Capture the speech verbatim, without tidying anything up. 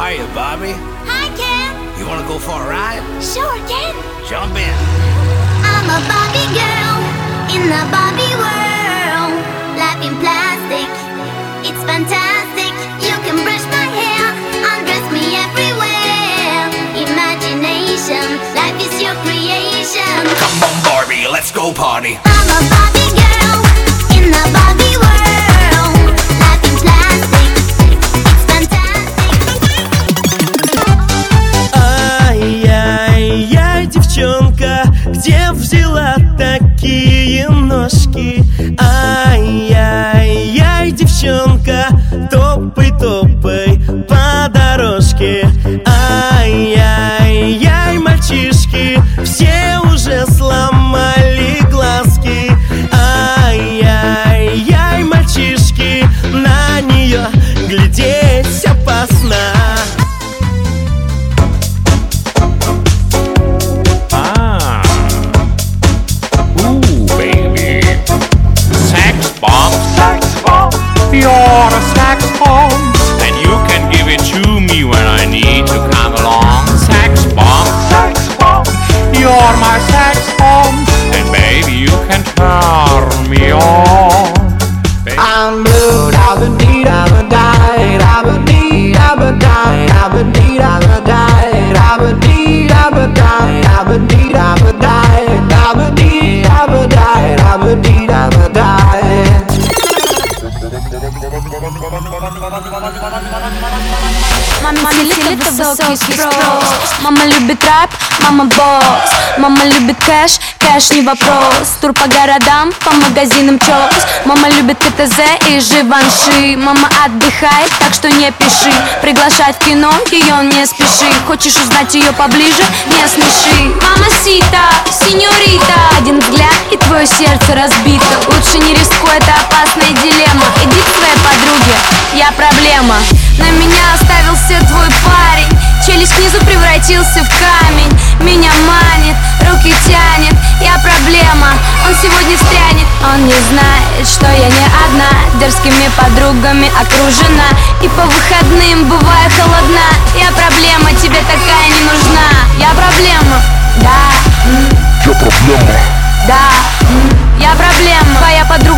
Hiya, Bobby. Hi, Ken. You wanna go for a ride? Sure, Ken. Jump in. I'm a Barbie girl in the Barbie world. Life in plastic, it's fantastic. You can brush my hair, undress me everywhere. Imagination, life is your creation. Come on, Barbie, let's go party. I'm a Barbie girl in the Barbie world. Life in plastic, it's fantastic. Ай-яй-яй, девчонка, где взяла такие ножки? Ай-яй-яй, девчонка, топай-топай по дорожке. Ай-яй-яй, мальчишки, все уже сломали глазки. Ай-яй-яй, мальчишки, на нее глядеть опасно. You're a sex bomb, and you can give it to me when I need to come along. Sex bomb, sex bomb, you're my sex bomb, and baby you can turn me on. Baby. I'm blue, I've been need, I've been died, I've been need, I've been died, I've been need, I've been died, I've been need, I've been died, I've been need, I've been died, I've been need, I've been died, I've been need, I've been died. Мама любит высокий спрос, мама любит рэп, мама босс. Мама любит кэш, кэш не вопрос. Тур по городам, по магазинам чёс. Мама любит КТЗ и Живанши. Мама отдыхает, так что не пиши. Приглашать в кино, ее не спеши. Хочешь узнать ее поближе, не смеши. Мама сита, сеньорита. Один взгляд и твое сердце разбито. Лучше не рискуй, это опасная дилемма. Иди к своей подруге, я проблема. На меня оставился твой парень. Челюсть снизу превратился в камень. Меня манит, руки тянет, я проблема. Он сегодня встрянет. Он не знает, что я не одна. Дерзкими подругами окружена. И по выходным бываю холодна. Я проблема, тебе такая не нужна. Я проблема, да. Я проблема. Да, я проблема. Твоя подруга